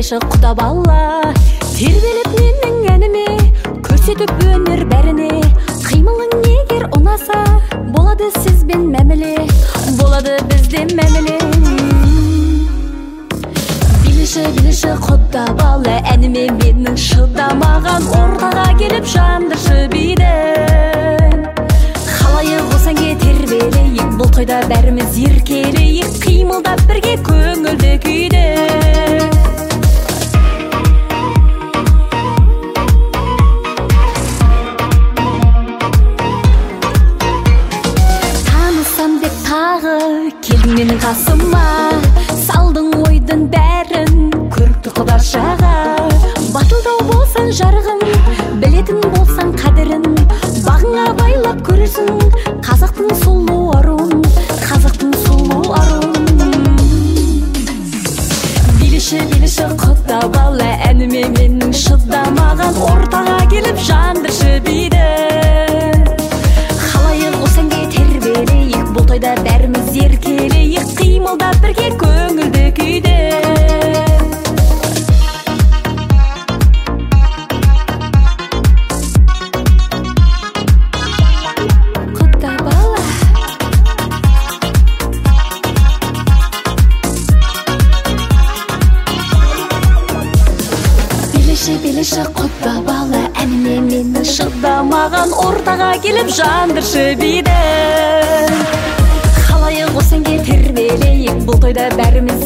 біліші құда бала, тербеліп менің әніме, көрсетіп өнер бәріне. Қимылың егер ұнаса, болады сізбен мәміле, болады бізде мәміле. Біліші құда бала, әніме менің шыдамаған, ортаға келіп жанды жібейді. Қалайық осаң тербелейік, бұл тойда бәріміз еркелейік, қимылдап бірге көңілді күйді. Танысам деп тағы келдің менің қасыма, салдың ойдың бәрін көрікті құдашаға. Батылдау болсан жарығым, білетін болсан қадірін, бағыңа байлап көресің қазақтың сұлу аруын, қазақтың сұлу аруын. Біліші құда бала, әніме менің шыдамаған, ортаға келіп жанды жібейді. Қалайық осаңге тербелейік, бұл тойда бәріміз еркелейік, қимылдап бірге көңілді күйді. Біліші құда бала, әніме менің шыдамаған, ортаға келіп жанды жібейді. Қалайық осаңге тербелейік, бұл тойда бәріміз